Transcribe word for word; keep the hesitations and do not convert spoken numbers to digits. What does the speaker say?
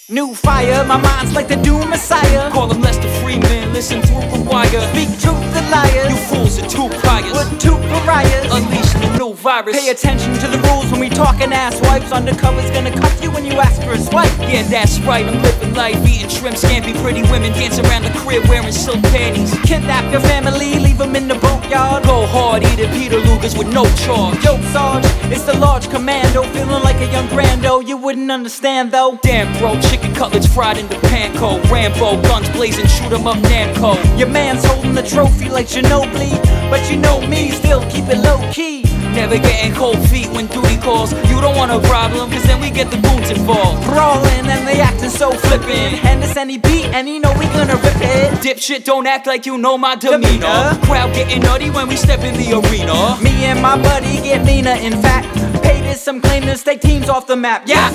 New fire, my mind's like the doom messiah. Call him Lester Freeman, listen through the wire. Speak truth to liars. You fools are two priors. We're two pariahs. Unleash the new virus. Pay attention to the rules when we talking ass wipes. Undercover's gonna cuff you when you ask for a swipe. Yeah, that's right, I'm living life, eating shrimp, scampi, pretty women dancing around the crib wearing silk panties. Kidnap your family, leave them in the boatyard. Go hard, eating Peter Lugers with no charge. Yo, Sarge, it's the large commando, feeling like a young Brando. You wouldn't understand though. Damn bro, chicken cutlets fried in the panko. Rambo, guns blazing, shoot 'em up Namco. Your man's holding the trophy like Ginobili, but you know me, still keep it low key. Never getting cold feet when duty calls. You don't want a problem, cause then we get the goons involved. Brawling and they acting so flippin'. Hand us any beat and you know we gonna rip it. Dipshit, don't act like you know my demeanor. Demeanor. Crowd getting nutty when we step in the arena. Me and my buddy get meaner, in fact. Paid us some claim to stake teams off the map. Yeah,